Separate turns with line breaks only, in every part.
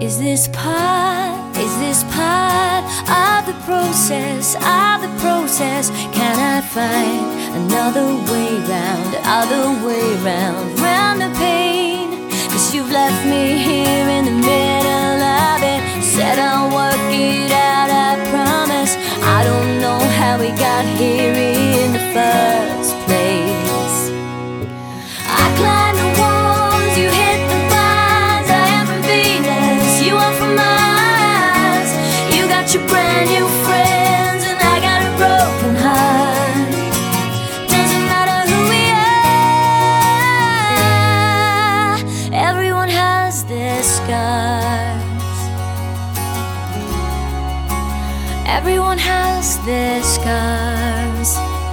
Is this part of the process, Can I find another way round the pain? 'Cause you've left me here in the middle of it. Said I'll work it out, I promise. I don't know how we got here in the first place. I climbed the walls, you hit the bars. I am from Venus, you are from Mars. You got your brand new friends and I got a broken heart. Doesn't matter who we are, everyone has their scars. Everyone has their scars.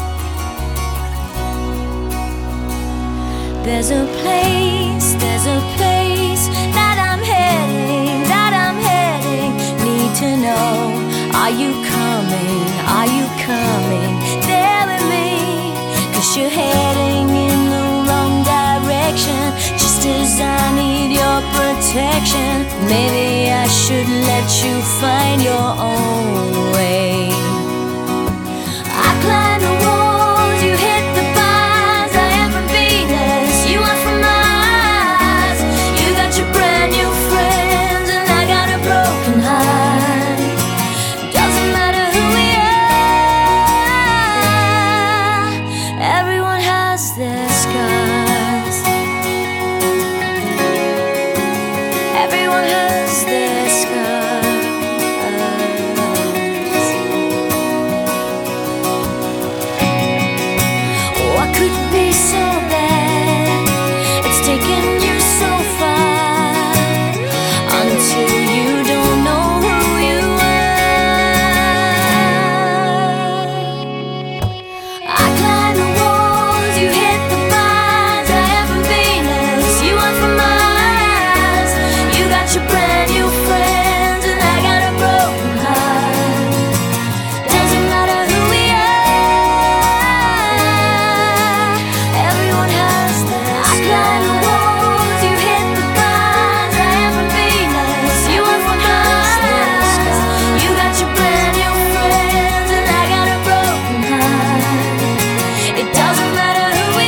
There's a place that I'm heading, need to know, are you coming there with me? 'Cause you're heading in the wrong direction, just as I need your protection. Maybe I should let you find your own way. I climbed the walls, you hit the bars. I am from Venus, you are from Mars. You got your brand new friends and I got a broken heart. Doesn't matter who we are, everyone has their scars. Everyone has their scars. What could be so bad? It's taken you so far until you don't know who you are. I climbed the walls, you hit the bars. I am from Venus, you are from Mars. You got your brand new friends and I got a broken heart. Doesn't matter who we are, everyone has their scars. I climbed the walls, you hit the bars. I am from Venus, you are from Mars. You got your brand new friends and I got a broken heart. It doesn't matter who we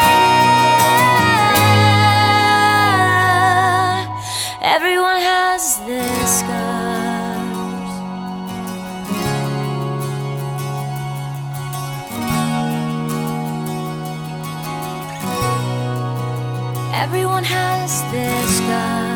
are, everyone has their scars. Everyone has their scars.